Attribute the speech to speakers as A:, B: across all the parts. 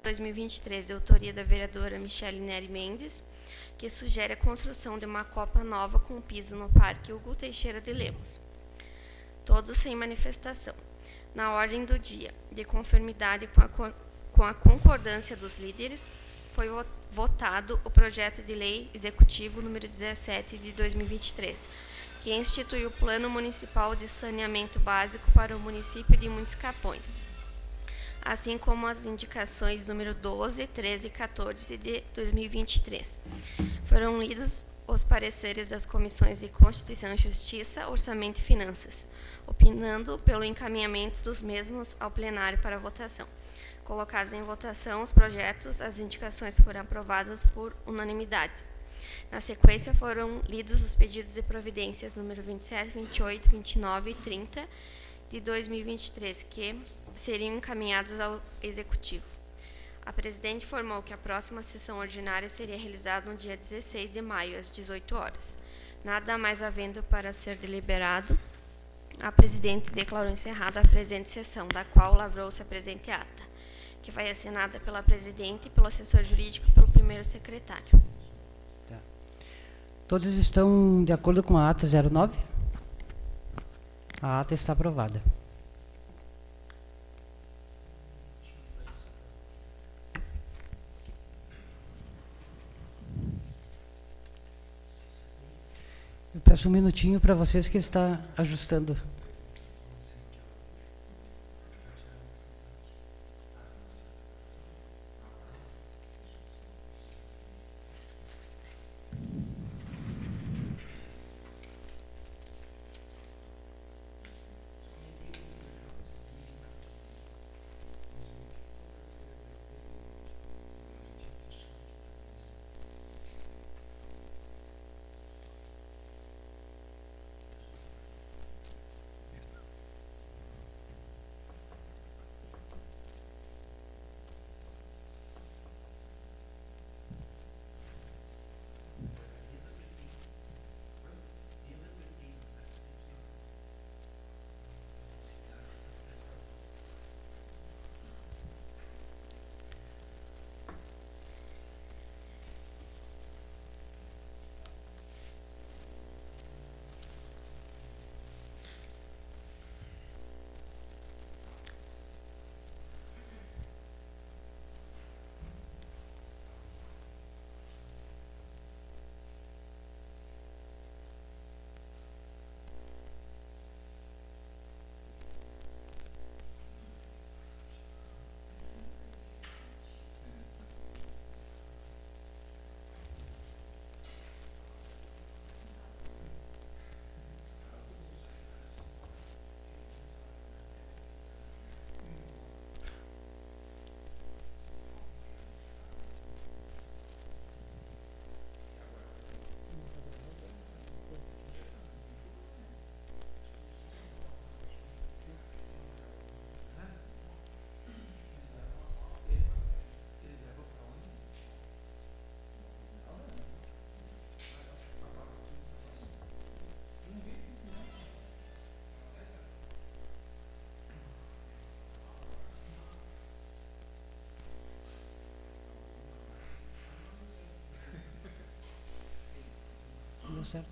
A: 2023, de autoria da vereadora Michele Neri Mendes, que sugere a construção de uma copa nova com piso no Parque Hugo Teixeira de Lemos. Todos sem manifestação. Na ordem do dia, de conformidade com a concordância dos líderes, foi votado o projeto de lei executivo número 17 de 2023, que institui o Plano Municipal de Saneamento Básico para o município de Muitos Capões, assim como as indicações número 12, 13 e 14 de 2023. Foram lidos os pareceres das comissões de Constituição e Justiça, Orçamento e Finanças, opinando pelo encaminhamento dos mesmos ao plenário para votação. Colocados em votação os projetos, as indicações foram aprovadas por unanimidade. Na sequência, foram lidos os pedidos de providências número 27, 28, 29 e 30 de 2023, que seriam encaminhados ao Executivo. A presidente informou que a próxima sessão ordinária seria realizada no dia 16 de maio, às 18 horas. Nada mais havendo para ser deliberado, a presidente declarou encerrada a presente sessão, da qual lavrou-se a presente ata, que vai assinada pela presidente, pelo assessor jurídico e pelo primeiro secretário.
B: Tá. Todos estão de acordo com a ata 09? A ata está aprovada. Eu peço um minutinho para vocês que está ajustando. Deu certo.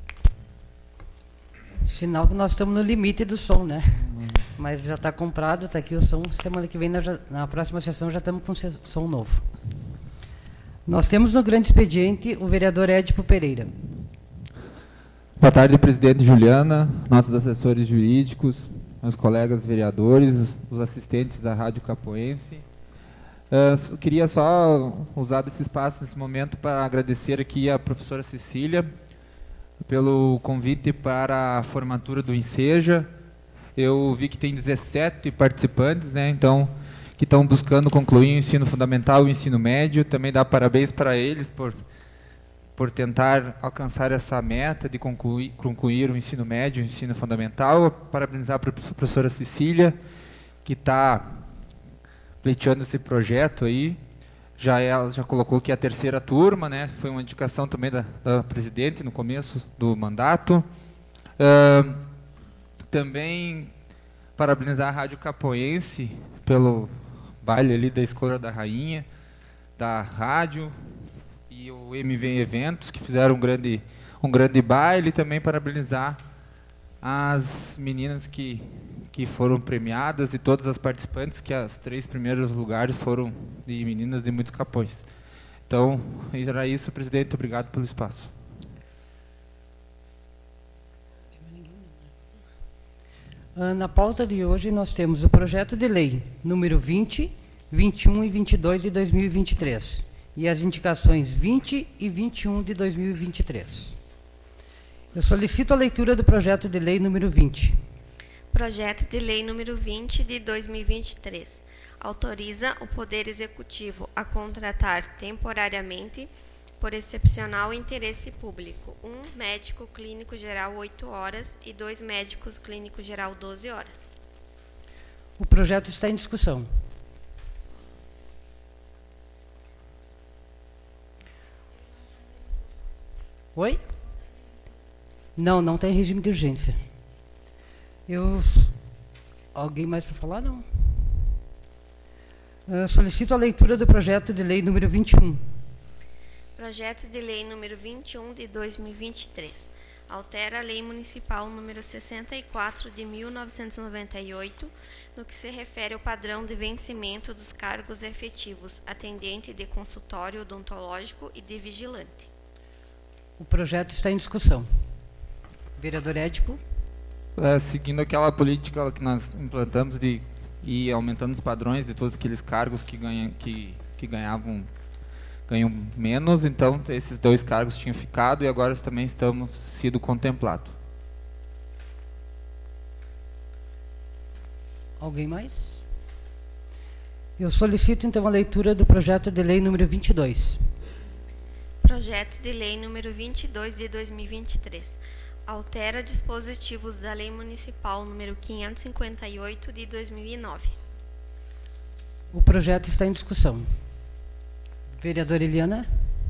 B: Sinal que nós estamos no limite do som, né? Mas já está comprado, está aqui o som. Semana que vem, na próxima sessão, já estamos com som novo. Nós temos no grande expediente o vereador Édipo Pereira.
C: Boa tarde, presidente Juliana, nossos assessores jurídicos, meus colegas vereadores, os assistentes da Rádio Capoense. Eu queria só usar desse espaço, nesse momento, para agradecer aqui a professora Cecília pelo convite para a formatura do Enseja. Eu vi que tem 17 participantes, né, então, que estão buscando concluir o ensino fundamental e o ensino médio. Também dá parabéns para eles por tentar alcançar essa meta de concluir o ensino médio e o ensino fundamental. Parabenizar a professora Cecília, que está pleiteando esse projeto aí. Ela já colocou que é a terceira turma, né? Foi uma indicação também da presidente no começo do mandato. Também parabenizar a Rádio Capoense baile ali da Escola da Rainha, da rádio e o MV Eventos, que fizeram um grande baile. Também parabenizar as meninas que foram premiadas e todas as participantes, que as 3 primeiros lugares foram de meninas de Muitos Capões. Então, era isso, presidente. Obrigado pelo espaço.
B: Na pauta de hoje, nós temos o projeto de lei número 20, 21 e 22 de 2023 e as indicações 20 e 21 de 2023. Eu solicito a leitura do projeto de lei número 20.
A: Projeto de lei número 20 de 2023 autoriza o Poder Executivo a contratar temporariamente, por excepcional interesse público, 1 médico clínico geral 8 horas e 2 médicos clínico geral 12 horas.
B: O projeto está em discussão. Oi? Não tem regime de urgência. Alguém mais para falar? Não. Solicito a leitura do projeto de lei número 21.
A: Projeto de lei número 21 de 2023 altera a lei municipal número 64 de 1998, no que se refere ao padrão de vencimento dos cargos efetivos atendente de consultório odontológico e de vigilante.
B: O projeto está em discussão. Vereador Édipo.
C: Seguindo aquela política que nós implantamos de ir aumentando os padrões de todos aqueles cargos que ganham menos, então esses 2 cargos tinham ficado e agora também estamos sido contemplados.
B: Alguém mais? Eu solicito então a leitura do projeto de lei número 22.
A: Projeto de lei número 22 de 2023 altera dispositivos da Lei Municipal número 558 de 2009.
B: O projeto está em discussão. Vereadora Eliana.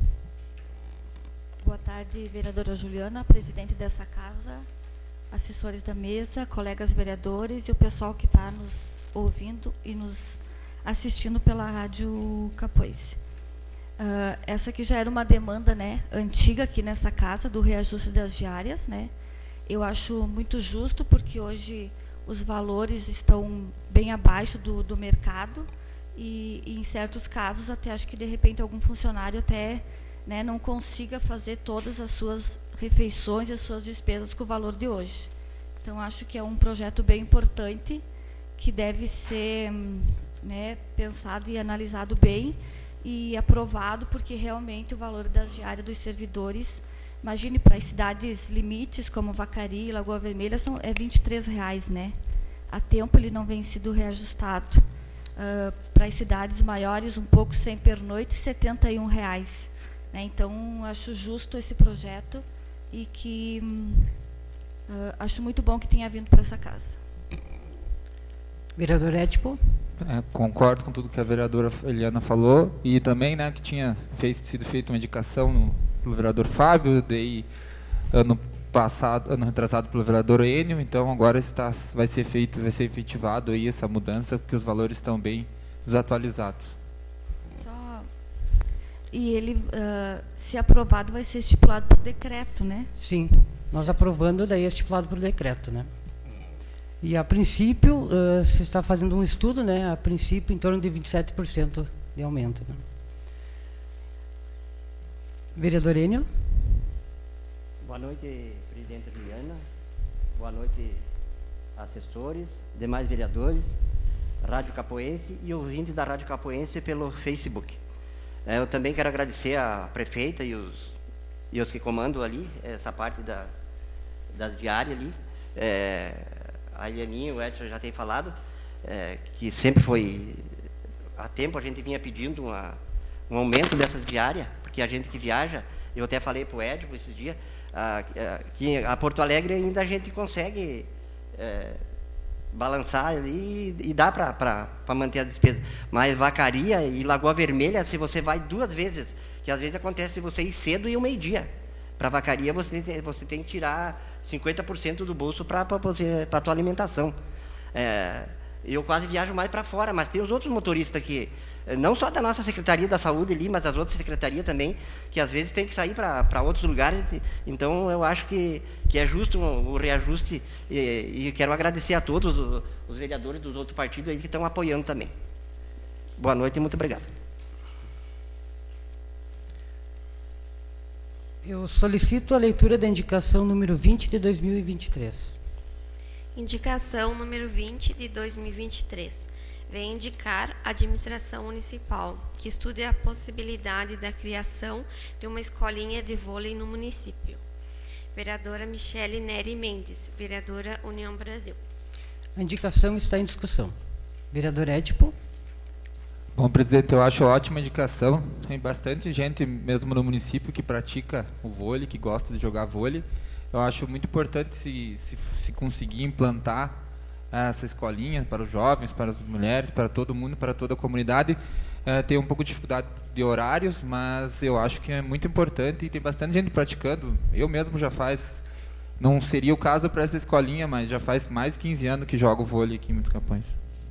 D: Boa tarde, vereadora Juliana, presidente dessa casa, assessores da mesa, colegas vereadores e o pessoal que está nos ouvindo e nos assistindo pela Rádio Capoense. Essa aqui já era uma demanda, né, antiga aqui nessa casa, do reajuste das diárias, né? Eu acho muito justo, porque hoje os valores estão bem abaixo do mercado e em certos casos até acho que de repente algum funcionário até, né, não consiga fazer todas as suas refeições e as suas despesas com o valor de hoje. Então acho que é um projeto bem importante que deve ser, né, pensado e analisado bem e aprovado, porque realmente o valor das diárias dos servidores, imagine, para as cidades limites como Vacaria e Lagoa Vermelha é R$23, né? Há tempo ele não vem sido reajustado. Para as cidades maiores, um pouco sem pernoite, R$71, né? Então acho justo esse projeto e que acho muito bom que tenha vindo para essa casa.
B: Vereador Édipo.
C: Concordo com tudo que a vereadora Eliana falou e também, né, que tinha sido feita uma indicação pelo vereador Fábio, daí ano retrasado pelo vereador Enio, então agora vai ser efetivado aí essa mudança, porque os valores estão bem desatualizados.
D: E ele, se aprovado, vai ser estipulado por decreto, né?
B: Sim, nós aprovando, daí é estipulado por decreto, né? E a princípio, se está fazendo um estudo, né? A princípio, em torno de 27% de aumento, né? Vereador Enio.
E: Boa noite, presidente Juliana. Boa noite, assessores, demais vereadores, Rádio Capoense e ouvintes da Rádio Capoense pelo Facebook. Eu também quero agradecer a prefeita e os que comandam ali, essa parte das diárias ali. A Elianinha, o Edson já tem falado, que sempre foi, há tempo a gente vinha pedindo um aumento dessas diárias, porque a gente que viaja, eu até falei para o Edson esses dias, que a Porto Alegre ainda a gente consegue balançar ali e dá para manter a despesa. Mas Vacaria e Lagoa Vermelha, se você vai 2 vezes, que às vezes acontece você ir cedo e ao meio-dia. Para Vacaria você tem que tirar 50% do bolso para a tua alimentação. Eu quase viajo mais para fora, mas tem os outros motoristas que, não só da nossa Secretaria da Saúde ali, mas das outras secretarias também, que às vezes tem que sair para outros lugares. Então, eu acho que é justo o reajuste e quero agradecer a todos os vereadores dos outros partidos aí que estão apoiando também. Boa noite e muito obrigado.
B: Eu solicito a leitura da indicação número 20 de 2023.
A: Indicação número 20 de 2023. Vem indicar a administração municipal que estude a possibilidade da criação de uma escolinha de vôlei no município. Vereadora Michele Neri Mendes, vereadora União Brasil.
B: A indicação está em discussão. Vereador Edipo.
C: Bom, presidente, eu acho ótima indicação. Tem bastante gente mesmo no município que pratica o vôlei, que gosta de jogar vôlei. Eu acho muito importante se conseguir implantar essa escolinha para os jovens, para as mulheres, para todo mundo, para toda a comunidade. Tem um pouco de dificuldade de horários, mas eu acho que é muito importante e tem bastante gente praticando. Eu mesmo já não seria o caso para essa escolinha, mas já faz mais de 15 anos que jogo vôlei aqui em Muitos Capões.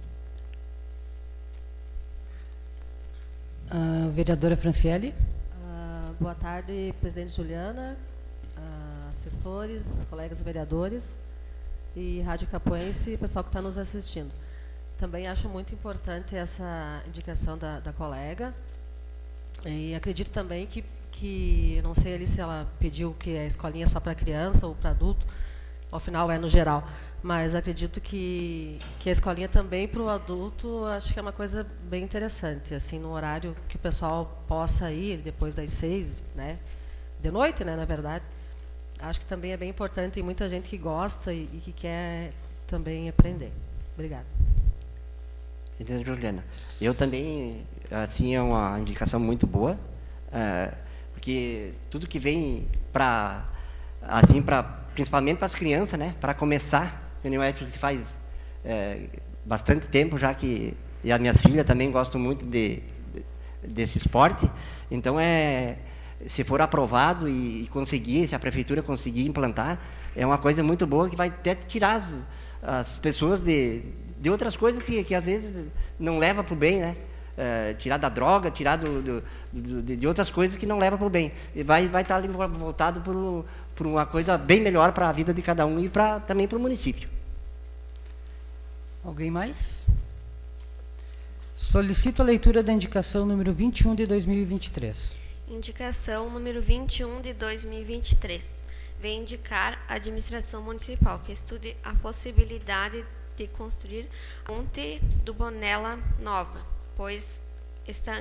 B: Vereadora Franciele.
F: Boa tarde, presidente Juliana, assessores, colegas vereadores e Rádio Capoense e pessoal que está nos assistindo. Também acho muito importante essa indicação da colega e acredito também que não sei ali se ela pediu que a escolinha é só para criança ou para adulto, ao final é no geral, mas acredito que a escolinha também para o adulto acho que é uma coisa bem interessante, assim, no horário que o pessoal possa ir depois das 6, né, de noite, né, na verdade. Acho que também é bem importante, tem muita gente que gosta e que quer também aprender. Obrigada.
E: Entendeu, Juliana? Eu também, assim, é uma indicação muito boa, porque tudo que vem principalmente para as crianças, né, para começar, que se faz bastante tempo já que, e a minha filha também gosta muito desse esporte, então se for aprovado e conseguir, se a prefeitura conseguir implantar, é uma coisa muito boa que vai até tirar as pessoas de outras coisas que às vezes não leva para o bem, né? Tirar da droga, tirar de outras coisas que não leva para o bem. E vai estar ali voltado por uma coisa bem melhor para a vida de cada um e também para o município.
B: Alguém mais? Solicito a leitura da indicação número 21 de 2023.
A: Indicação número 21 de 2023. Vem indicar a administração municipal que estude a possibilidade de construir a ponte do Bonella Nova, pois esta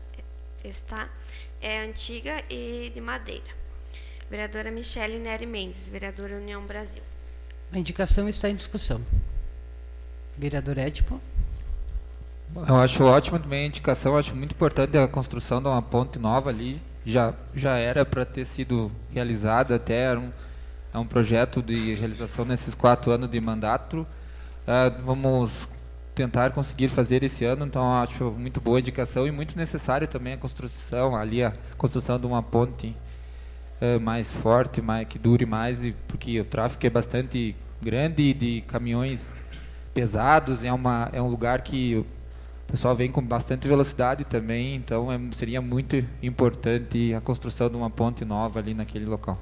A: é antiga e de madeira. Vereadora Michele Neri Mendes, vereadora União Brasil.
B: A indicação está em discussão. Vereador Edipo.
C: Eu acho ótima também a indicação, acho muito importante a construção de uma ponte nova ali, já era para ter sido realizada, até é um projeto de realização nesses 4 anos de mandato. Vamos tentar conseguir fazer esse ano, então acho muito boa a indicação e muito necessário também a construção de uma ponte mais forte, que dure mais, porque o tráfego é bastante grande de caminhões pesados, é um lugar que o pessoal vem com bastante velocidade também, então seria muito importante a construção de uma ponte nova ali naquele local.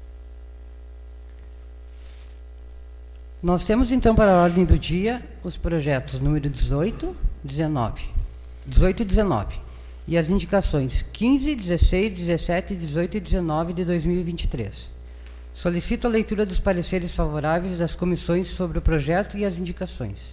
B: Nós temos então para a ordem do dia os projetos número 18 e 19 e as indicações 15, 16, 17, 18 e 19 de 2023. Solicito a leitura dos pareceres favoráveis das comissões sobre o projeto e as indicações.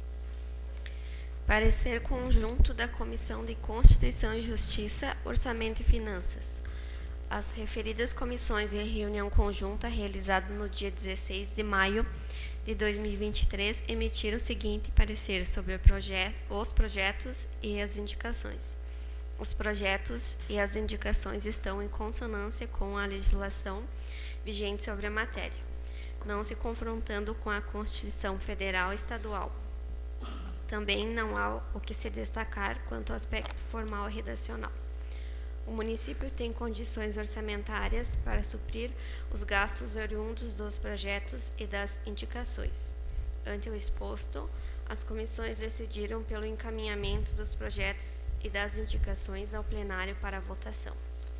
A: Parecer conjunto da Comissão de Constituição e Justiça, Orçamento e Finanças. As referidas comissões em reunião conjunta realizada no dia 16 de maio de 2023 emitiram o seguinte parecer sobre os projetos e as indicações. Os projetos e as indicações estão em consonância com a legislação vigente sobre a matéria, não se confrontando com a Constituição Federal e Estadual. Também não há o que se destacar quanto ao aspecto formal e redacional. O município tem condições orçamentárias para suprir os gastos oriundos dos projetos e das indicações. Ante o exposto, as comissões decidiram pelo encaminhamento dos projetos e das indicações ao plenário para votação.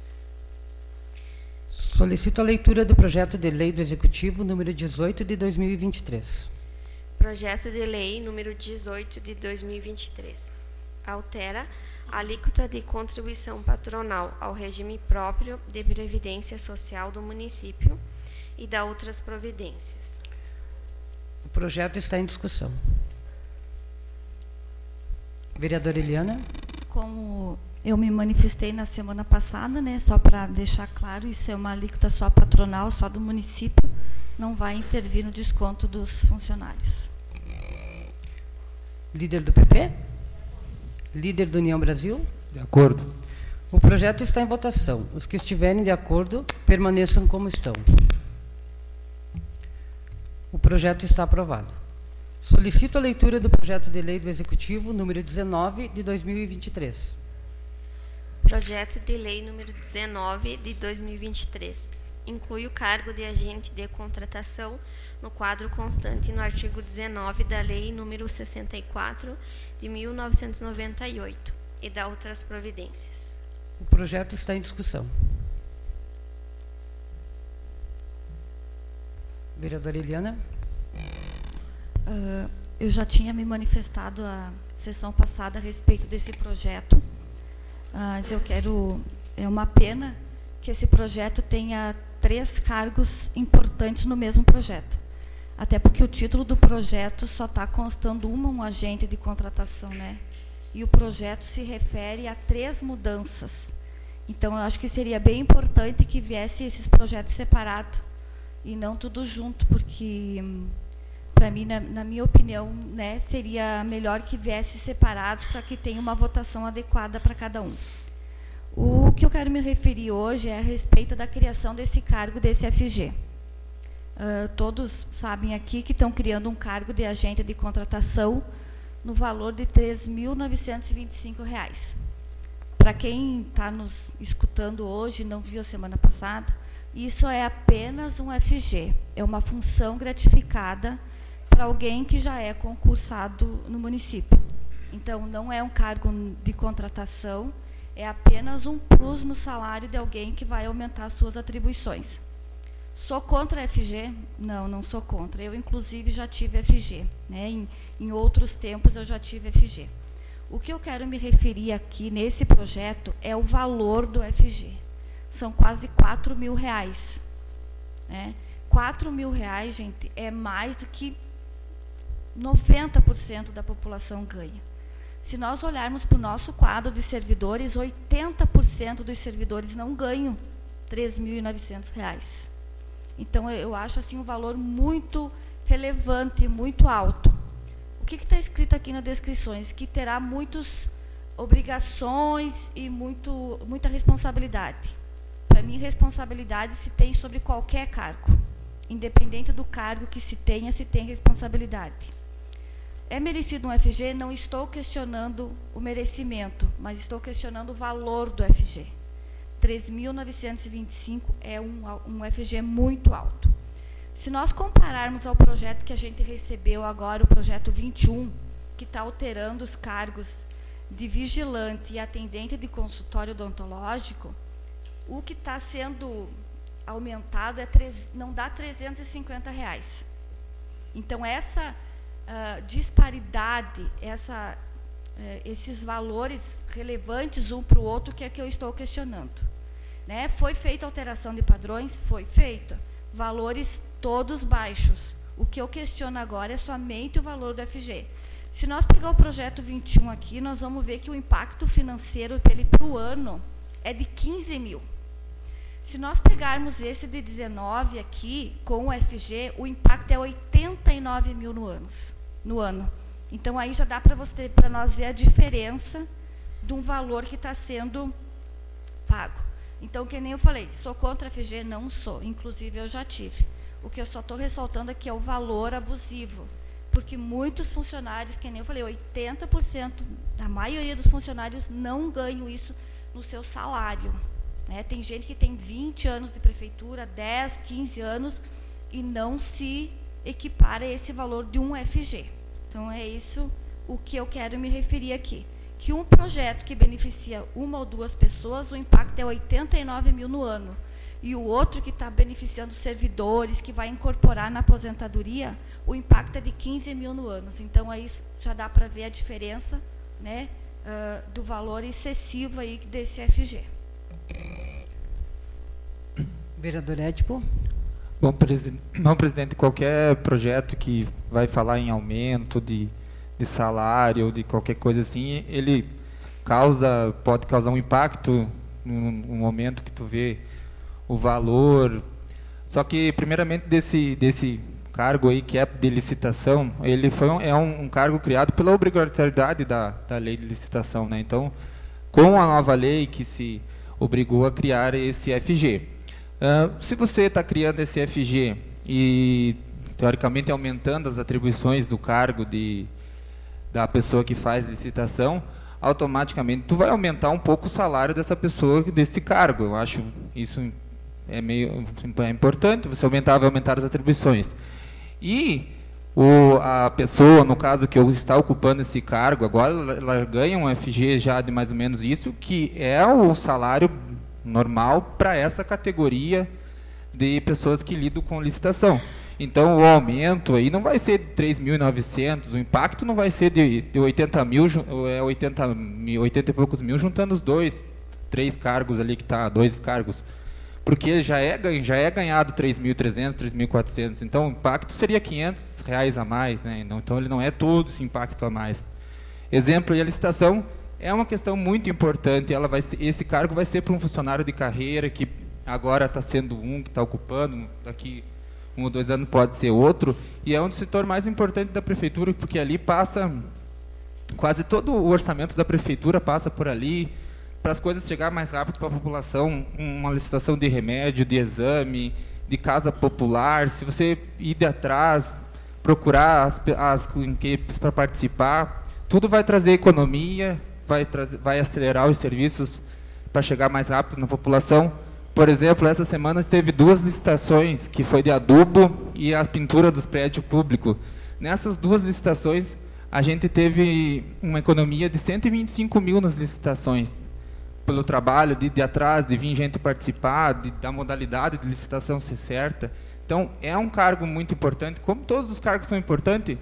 B: Solicito a leitura do projeto de lei do Executivo número 18 de 2023.
A: Projeto de lei número 18 de 2023. Altera a alíquota de contribuição patronal ao regime próprio de previdência social do município e dá outras providências.
B: O projeto está em discussão. Vereadora Eliana.
D: Como eu me manifestei na semana passada, né, só para deixar claro, isso é uma alíquota só patronal, só do município, não vai intervir no desconto dos funcionários.
B: Líder do PP? Líder do União Brasil?
C: De acordo.
B: O projeto está em votação. Os que estiverem de acordo, permaneçam como estão. O projeto está aprovado. Solicito a leitura do projeto de lei do Executivo número 19 de 2023.
A: Projeto de lei número 19 de 2023. Inclui o cargo de agente de contratação no quadro constante no artigo 19 da Lei número 64 de 1998 e dá outras providências.
B: O projeto está em discussão. Vereadora Eliana.
D: Eu já tinha me manifestado a sessão passada a respeito desse projeto, mas eu quero, é uma pena que esse projeto tenha 3 cargos importantes no mesmo projeto, até porque o título do projeto só está constando um agente de contratação, né? E o projeto se refere a 3 mudanças. Então, eu acho que seria bem importante que viesse esses projetos separados e não tudo junto, porque para mim, na minha opinião, né, seria melhor que viesse separado para que tenha uma votação adequada para cada um. O que eu quero me referir hoje é a respeito da criação desse cargo desse FG. Todos sabem aqui que estão criando um cargo de agente de contratação no valor de R$ 3.925. Para quem está nos escutando hoje, não viu a semana passada, isso é apenas um FG, é uma função gratificada para alguém que já é concursado no município. Então, não é um cargo de contratação, é apenas um plus no salário de alguém que vai aumentar as suas atribuições. Sou contra a FG? Não, não sou contra. Eu, inclusive, já tive FG. Né? Em outros tempos, eu já tive FG. O que eu quero me referir aqui nesse projeto é o valor do FG. São quase R$4.000. Né? R$4.000, gente, é mais do que 90% da população ganha. Se nós olharmos para o nosso quadro de servidores, 80% dos servidores não ganham R$3.900. Então, eu acho assim um valor muito relevante, muito alto. O que está escrito aqui nas descrições? Que terá muitas obrigações e muita responsabilidade. Para mim, responsabilidade se tem sobre qualquer cargo. Independente do cargo que se tem responsabilidade. É merecido um FG? Não estou questionando o merecimento, mas estou questionando o valor do FG. 3.925 é um FG muito alto. Se nós compararmos ao projeto que a gente recebeu agora, o projeto 21, que está alterando os cargos de vigilante e atendente de consultório odontológico, o que está sendo aumentado não dá R$350. Então, essa disparidade, esses valores relevantes um para o outro, que é que eu estou questionando. Né? Foi feita alteração de padrões? Foi feita. Valores todos baixos. O que eu questiono agora é somente o valor do FG. Se nós pegar o projeto 21 aqui, nós vamos ver que o impacto financeiro dele para o ano é de 15 mil. Se nós pegarmos esse de 19 aqui, com o FG, o impacto é 89 mil no ano. Então, aí já dá para nós ver a diferença de um valor que está sendo pago. Então, que nem eu falei, sou contra a FG? Não sou. Inclusive, eu já tive. O que eu só estou ressaltando aqui é o valor abusivo. Porque muitos funcionários, que nem eu falei, 80%, a maioria dos funcionários não ganham isso no seu salário. Né? Tem gente que tem 20 anos de prefeitura, 10, 15 anos, e não se equipara a esse valor de um FG. Então, é isso o que eu quero me referir aqui. Que um projeto que beneficia uma ou duas pessoas, o impacto é 89 mil no ano. E o outro que está beneficiando servidores, que vai incorporar na aposentadoria, o impacto é de 15 mil no ano. Então, aí já dá para ver a diferença, né, do valor excessivo aí desse FG.
B: Vereador Edipo.
C: Bom, presidente, qualquer projeto que vai falar em aumento de salário ou de qualquer coisa assim, ele pode causar um impacto no momento que tu vê o valor. Só que, primeiramente, desse cargo aí, que é de licitação, ele é um cargo criado pela obrigatoriedade da lei de licitação, né? Então, com a nova lei que se obrigou a criar esse FG. Se você está criando esse FG e, teoricamente, aumentando as atribuições do cargo da pessoa que faz licitação, automaticamente tu vai aumentar um pouco o salário dessa pessoa, desse cargo. Eu acho isso é importante, você vai aumentar as atribuições. E a pessoa, no caso, que está ocupando esse cargo, agora ela ganha um FG já de mais ou menos isso, que é o salário normal para essa categoria de pessoas que lidam com licitação. Então, o aumento aí não vai ser de 3.900, o impacto não vai ser de 80 mil, 80 e poucos mil, juntando os três cargos ali, que está, 2 cargos. Porque já é ganhado 3.300, 3.400. Então, o impacto seria R$500 a mais, né? Então, ele não é todo esse impacto a mais. Exemplo, e a licitação é uma questão muito importante. Esse cargo vai ser para um funcionário de carreira que agora está sendo que está ocupando, daqui 1 ou 2 anos pode ser outro, e é um dos setores mais importantes da prefeitura, porque ali passa quase todo o orçamento da prefeitura passa por ali, para as coisas chegar mais rápido para a população, uma licitação de remédio, de exame, de casa popular. Se você ir de atrás, procurar as equipes para participar, tudo vai trazer economia, vai acelerar os serviços para chegar mais rápido na população. Por exemplo, essa semana teve 2 licitações, que foi de adubo e a pintura dos prédios públicos. Nessas 2 licitações, a gente teve uma economia de 125 mil nas licitações, pelo trabalho de atrás, de vir gente participar, da modalidade de licitação ser certa. Então, é um cargo muito importante, como todos os cargos são importantes,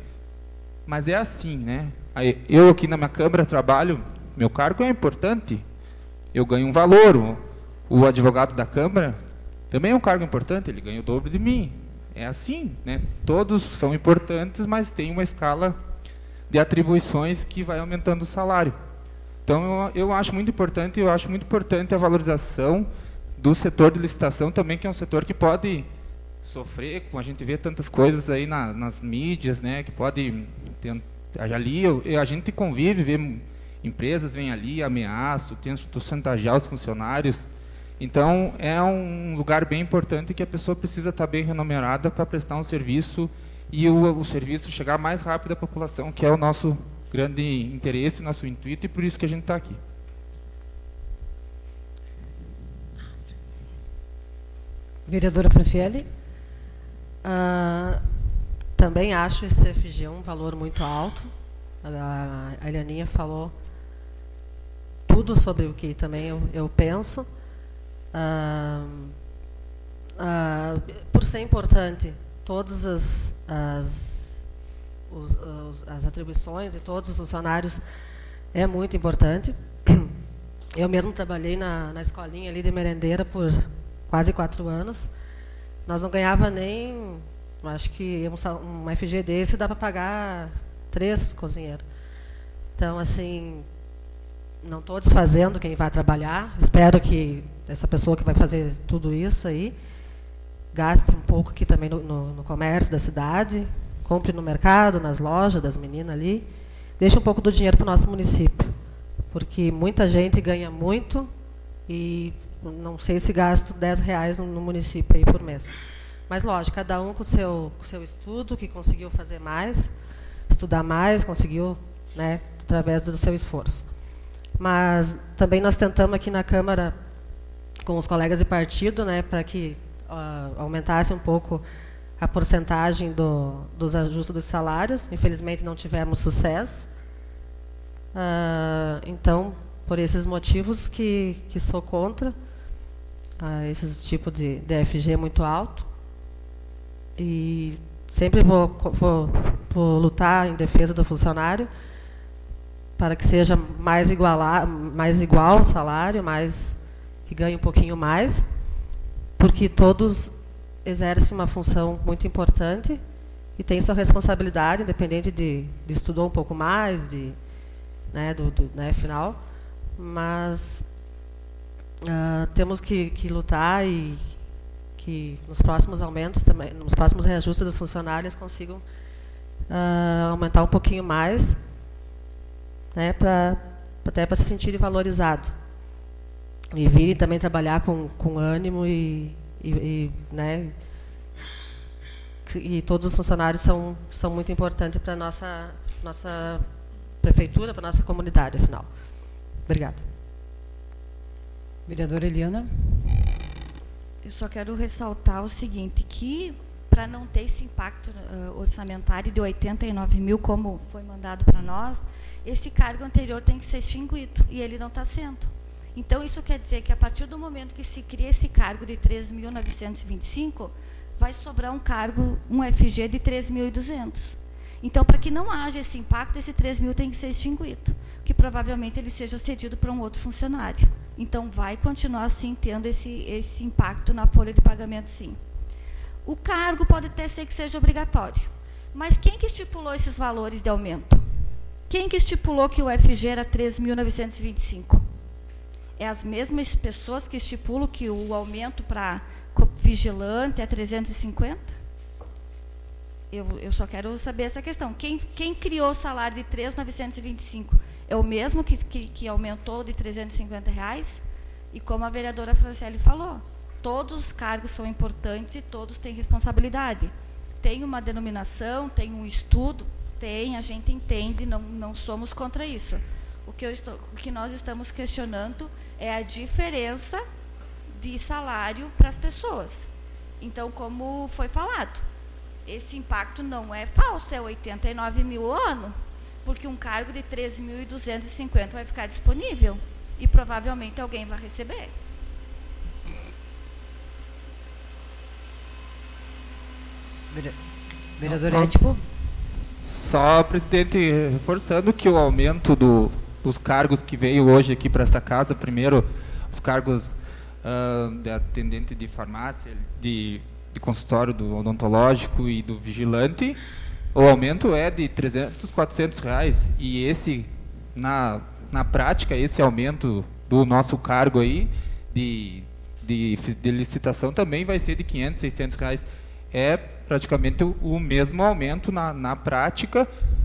C: mas é assim, né? Eu aqui na minha Câmara trabalho, meu cargo é importante, eu ganho um valor. O advogado da Câmara também é um cargo importante, ele ganha o dobro de mim. É assim, né? Todos são importantes, mas tem uma escala de atribuições que vai aumentando o salário. Então, eu acho muito importante a valorização do setor de licitação também, que é um setor que pode sofrer, a gente vê tantas coisas aí nas mídias, né, que pode ali a gente convive, vê empresas vêm ali, ameaçam, tentam chantagear os funcionários. Então, é um lugar bem importante que a pessoa precisa estar bem remunerada para prestar um serviço e o serviço chegar mais rápido à população, que é o nosso grande interesse, nosso intuito, e por isso que a gente está aqui.
B: Vereadora Franciele.
F: Também acho esse FG um valor muito alto. A Elianinha falou tudo sobre o que também eu penso. Por ser importante, todas as atribuições de todos os funcionários é muito importante. Eu mesmo trabalhei na escolinha ali de merendeira por quase 4 anos. Nós não ganhava nem, acho que um FG desse dá para pagar 3 cozinheiros. Então, assim, não estou desfazendo quem vai trabalhar. Espero que essa pessoa que vai fazer tudo isso aí gaste um pouco aqui também no comércio da cidade, compre no mercado, nas lojas das meninas ali, deixe um pouco do dinheiro para o nosso município, porque muita gente ganha muito e não sei se gasto R$10 no município aí por mês. Mas, lógico, cada um com o seu estudo, que conseguiu fazer mais, estudar mais, conseguiu, né, através do seu esforço. Mas também nós tentamos aqui na Câmara, com os colegas de partido, né, para que aumentasse um pouco a porcentagem dos ajustes dos salários. Infelizmente, não tivemos sucesso. Então, por esses motivos que sou contra esse tipo de DFG muito alto. E sempre vou lutar em defesa do funcionário para que seja mais igual o salário, que ganhe um pouquinho mais, porque todos exercem uma função muito importante e têm sua responsabilidade, independente de estudar um pouco mais, final. Mas temos que lutar e que nos próximos aumentos também, nos próximos reajustes dos funcionários consigam aumentar um pouquinho mais, né, até para se sentirem valorizados e virem também trabalhar com ânimo e todos os funcionários são muito importantes para a nossa prefeitura, para a nossa comunidade, afinal. Obrigada.
B: Vereadora Eliana.
D: Eu só quero ressaltar o seguinte, que para não ter esse impacto orçamentário de 89 mil, como foi mandado para nós, esse cargo anterior tem que ser extinguido, e ele não está sendo. Então, isso quer dizer que, a partir do momento que se cria esse cargo de 3.925, vai sobrar um FG de 3.200. Então, para que não haja esse impacto, esse 3.000 tem que ser extinguido, que provavelmente ele seja cedido para um outro funcionário. Então, vai continuar, sim, tendo esse impacto na folha de pagamento, sim. O cargo pode até ser que seja obrigatório, mas quem que estipulou esses valores de aumento? Quem que estipulou que o FG era 3.925? É as mesmas pessoas que estipulam que o aumento para vigilante é 350? Eu só quero saber essa questão. Quem criou o salário de 3.925 é o mesmo que aumentou de R$350? E como a vereadora Franciele falou, todos os cargos são importantes e todos têm responsabilidade. Tem uma denominação, tem um estudo, a gente entende, não somos contra isso. O que nós estamos questionando é a diferença de salário para as pessoas. Então, como foi falado, esse impacto não é falso, é 89 mil ao ano, porque um cargo de 3.250 vai ficar disponível e provavelmente alguém vai receber.
B: Vereador Ético.
C: Só, presidente, reforçando que o aumento dos cargos que veio hoje aqui para essa casa, primeiro, os cargos de atendente de farmácia, de consultório do odontológico e do vigilante, o aumento é de R$300, R$400, e esse, na prática, esse aumento do nosso cargo aí, de licitação, também vai ser de R$500, R$600. É praticamente o mesmo aumento na prática.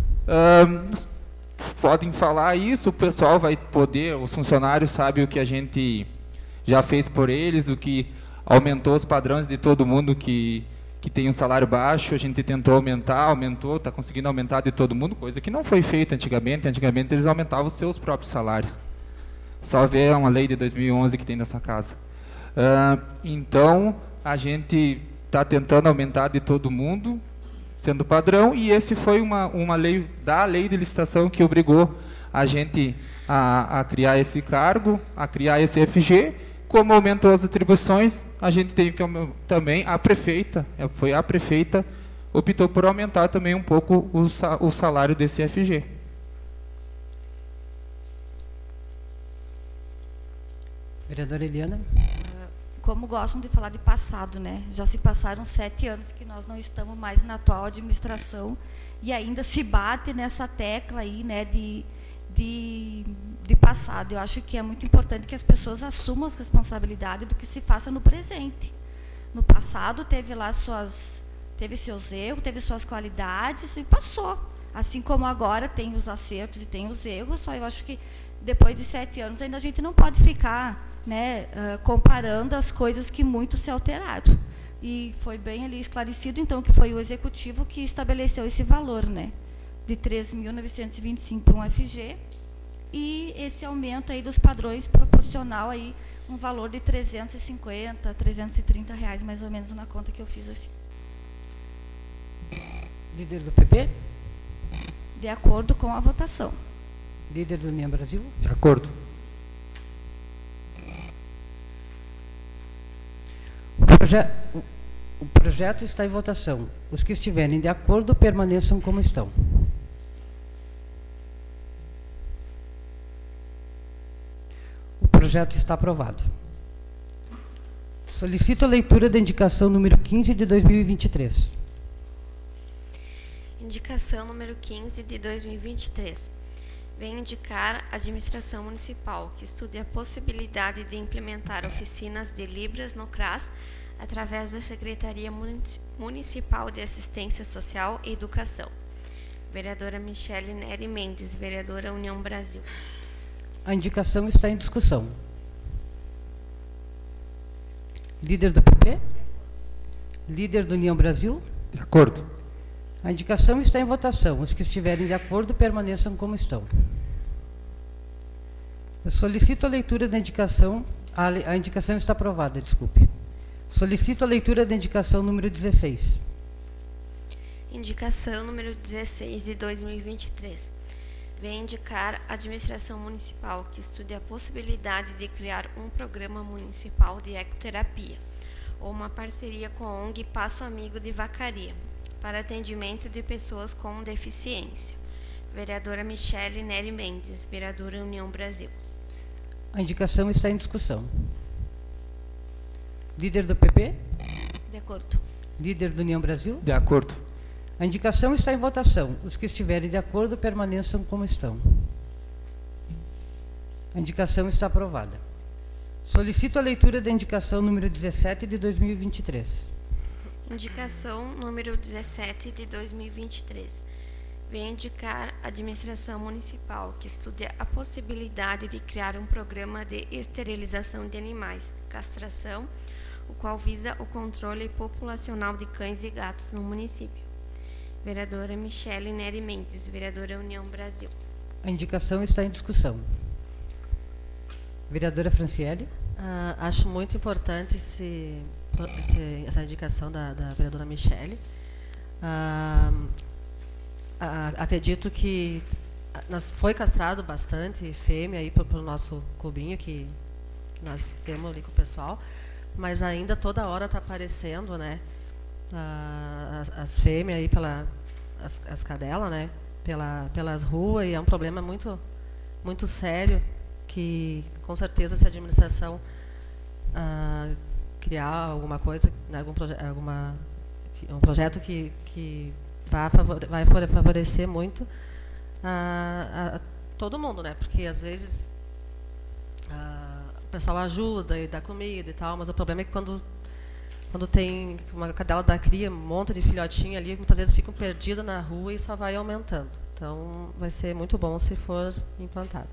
C: Podem falar isso, o pessoal vai poder, os funcionários sabem o que a gente já fez por eles, o que aumentou os padrões de todo mundo que tem um salário baixo, a gente tentou aumentou, está conseguindo aumentar de todo mundo, coisa que não foi feita antigamente. Antigamente eles aumentavam os seus próprios salários. Só ver uma lei de 2011 que tem nessa casa. Então, a gente está tentando aumentar de todo mundo, sendo padrão, e esse foi uma lei da lei de licitação que obrigou a gente a criar esse cargo, a criar esse FG. Como aumentou as atribuições, a gente teve que também, a prefeita optou por aumentar também um pouco o salário desse FG.
B: Vereadora Eliana.
D: Como gostam de falar de passado, né? Já se passaram 7 anos que nós não estamos mais na atual administração e ainda se bate nessa tecla aí, né, de passado. Eu acho que é muito importante que as pessoas assumam as responsabilidades do que se faça no presente. No passado teve seus erros, teve suas qualidades e passou. Assim como agora tem os acertos e tem os erros, só eu acho que depois de 7 anos ainda a gente não pode ficar, né, comparando as coisas que muito se alteraram. E foi bem ali esclarecido, então, que foi o executivo que estabeleceu esse valor, né, de 3.925 para um FG, e esse aumento aí dos padrões proporcional aí um valor de R$350, R$330 mais ou menos na conta que eu fiz assim.
B: Líder do PP?
D: De acordo com a votação.
B: Líder do União Brasil?
C: De acordo.
B: O projeto está em votação. Os que estiverem de acordo permaneçam como estão. O projeto está aprovado. Solicito a leitura da indicação número 15 de 2023.
A: Indicação número 15 de 2023. Vem indicar a administração municipal que estude a possibilidade de implementar oficinas de Libras no CRAS através da Secretaria Municipal de Assistência Social e Educação. Vereadora Michele Neri Mendes, vereadora União Brasil.
B: A indicação está em discussão. Líder do PP? Líder do União Brasil?
C: De acordo.
B: A indicação está em votação. Os que estiverem de acordo permaneçam como estão. Eu solicito a leitura da indicação. A indicação está aprovada, desculpe. Solicito a leitura da indicação número 16.
A: Indicação número 16 de 2023. Vem indicar a administração municipal que estude a possibilidade de criar um programa municipal de ecoterapia ou uma parceria com a ONG Passo Amigo de Vacaria para atendimento de pessoas com deficiência. Vereadora Michele Neri Mendes, vereadora União Brasil.
B: A indicação está em discussão. Líder do PP?
D: De acordo.
B: Líder do União Brasil?
C: De acordo.
B: A indicação está em votação. Os que estiverem de acordo permaneçam como estão. A indicação está aprovada. Solicito a leitura da indicação número 17 de 2023.
A: Indicação número 17 de 2023. Vem indicar a administração municipal que estude a possibilidade de criar um programa de esterilização de animais, castração, o qual visa o controle populacional de cães e gatos no município. Vereadora Michele Neri Mendes, vereadora União Brasil.
B: A indicação está em discussão. Vereadora Franciele?
F: Acho muito importante essa indicação da vereadora Michele. Acredito que foi castrado bastante fêmea aí pelo nosso clubinho que nós temos ali com o pessoal, mas ainda toda hora está aparecendo, né, as fêmeas aí as cadelas, né, pelas ruas, e é um problema muito, muito sério que com certeza se a administração criar alguma coisa, né, um projeto que vai favorecer muito a todo mundo, né? Porque às vezes o pessoal ajuda e dá comida e tal, mas o problema é que quando tem uma cadela da cria, um monte de filhotinho ali, muitas vezes ficam perdidas na rua e só vai aumentando. Então vai ser muito bom se for implantado.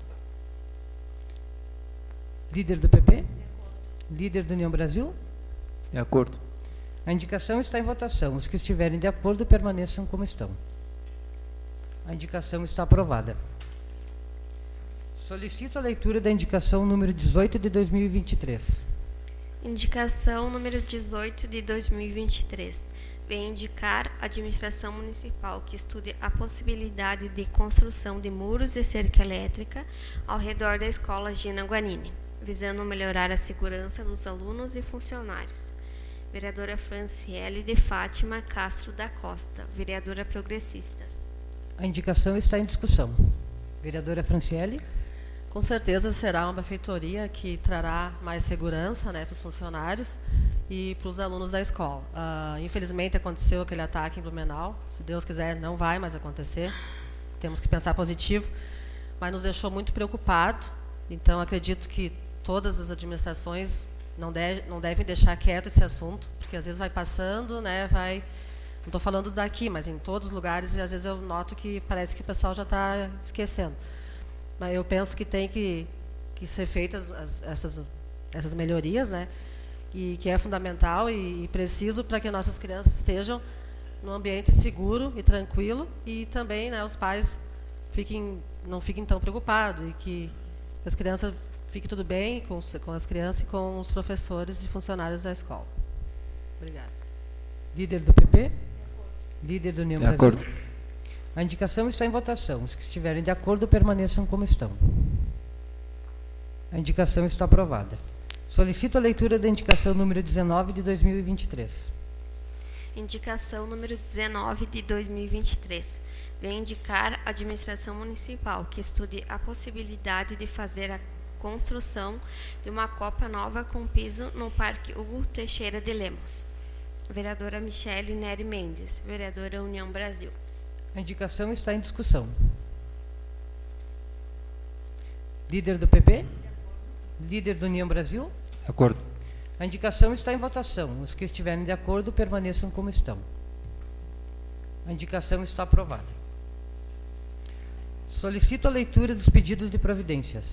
B: Líder do PP? Líder do União Brasil?
C: De acordo.
B: A indicação está em votação. Os que estiverem de acordo permaneçam como estão. A indicação está aprovada. Solicito a leitura da indicação número 18 de 2023.
A: Indicação número 18 de 2023. Vem indicar a administração municipal que estude a possibilidade de construção de muros de cerca elétrica ao redor da escola Gina Guanini, visando melhorar a segurança dos alunos e funcionários. Vereadora Franciele de Fátima Castro da Costa, vereadora Progressistas.
B: A indicação está em discussão. Vereadora Franciele?
F: Com certeza será uma benfeitoria que trará mais segurança, né, para os funcionários e para os alunos da escola. Infelizmente aconteceu aquele ataque em Blumenau. Se Deus quiser, não vai mais acontecer. Temos que pensar positivo, mas nos deixou muito preocupado. Então acredito que todas as administrações não devem deixar quieto esse assunto, porque às vezes vai passando, né, não estou falando daqui, mas em todos os lugares, e às vezes eu noto que parece que o pessoal já está esquecendo. Mas eu penso que tem que ser feitas essas melhorias, né, e que é fundamental e preciso para que nossas crianças estejam num ambiente seguro e tranquilo, e também, né, os pais não fiquem tão preocupados, e que as crianças fique tudo bem com as crianças e com os professores e funcionários da escola. Obrigada.
B: Líder do PP? Líder do União
C: De
B: Brasil.
C: acordo.
B: A indicação está em votação. Os que estiverem de acordo permaneçam como estão. A indicação está aprovada. Solicito a leitura da indicação número 19 de 2023.
A: Indicação número 19 de 2023. Vem indicar a administração municipal que estude a possibilidade de fazer a construção de uma copa nova com piso no Parque Hugo Teixeira de Lemos. Vereadora Michele Neri Mendes, vereadora União Brasil.
B: A indicação está em discussão. Líder do PP? Líder do União Brasil?
C: De acordo.
B: A indicação está em votação. Os que estiverem de acordo permaneçam como estão. A indicação está aprovada. Solicito a leitura dos pedidos de providências.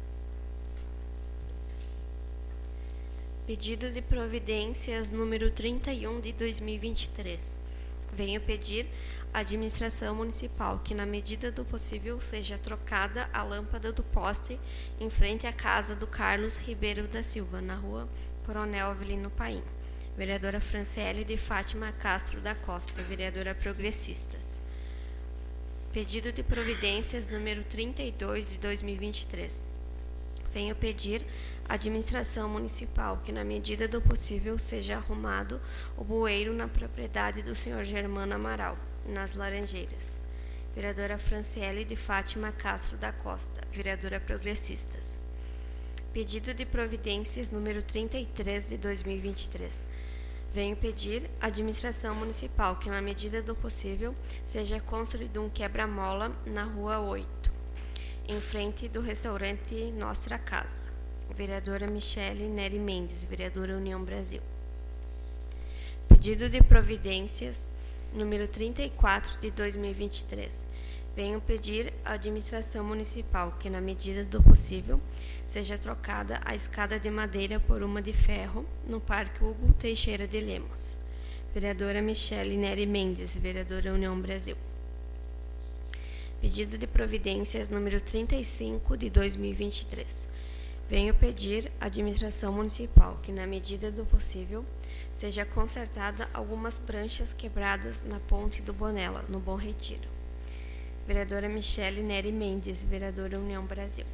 A: Pedido de providências número 31 de 2023. Venho pedir à administração municipal que, na medida do possível, seja trocada a lâmpada do poste em frente à casa do Carlos Ribeiro da Silva, na rua Coronel Avelino Paim. Vereadora Franciele de Fátima Castro da Costa, vereadora Progressistas. Pedido de providências número 32 de 2023. Venho pedir à administração municipal que, na medida do possível, seja arrumado o bueiro na propriedade do senhor Germano Amaral, nas Laranjeiras. Vereadora Franciele de Fátima Castro da Costa, vereadora Progressistas. Pedido de providências número 33 de 2023. Venho pedir à administração municipal que, na medida do possível, seja construído um quebra-mola na Rua 8, em frente do restaurante Nossa Casa. Vereadora Michele Neri Mendes, vereadora União Brasil. Pedido de providências número 34 de 2023. Venho pedir à administração municipal que, na medida do possível, seja trocada a escada de madeira por uma de ferro no Parque Hugo Teixeira de Lemos. Vereadora Michele Neri Mendes, vereadora União Brasil. Pedido de providências número 35 de 2023. Venho pedir à administração municipal que, na medida do possível, seja consertada algumas pranchas quebradas na ponte do Bonella, no Bom Retiro. Vereadora Michele Neri Mendes, vereadora União Brasil.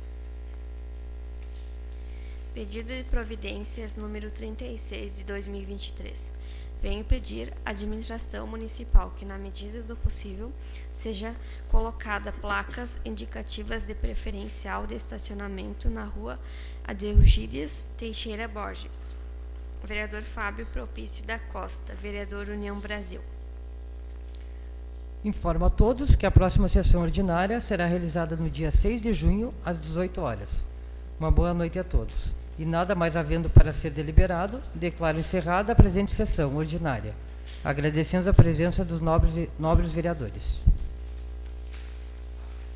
A: Pedido de providências número 36 de 2023. Venho pedir à administração municipal que, na medida do possível, seja colocada placas indicativas de preferencial de estacionamento na rua Adeugídias Teixeira Borges. Vereador Fábio Propício da Costa, vereador União Brasil.
B: Informo a todos que a próxima sessão ordinária será realizada no dia 6 de junho, às 18 horas. Uma boa noite a todos. E nada mais havendo para ser deliberado, declaro encerrada a presente sessão ordinária. Agradecemos a presença dos nobres vereadores.